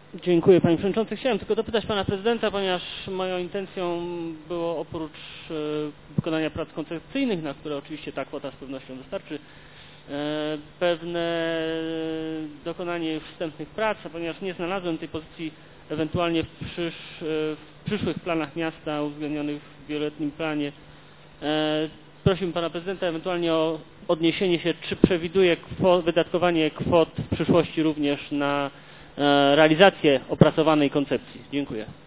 Dziękuję, panie przewodniczący. Chciałem tylko dopytać pana prezydenta, ponieważ moją intencją było oprócz wykonania prac koncepcyjnych, na które oczywiście ta kwota z pewnością wystarczy, pewne dokonanie już wstępnych prac, a ponieważ nie znalazłem tej pozycji ewentualnie w przyszłych planach miasta uwzględnionych w wieloletnim planie, prosiłbym pana prezydenta ewentualnie o odniesienie się, czy przewiduje wydatkowanie kwot w przyszłości również na realizację opracowanej koncepcji. Dziękuję.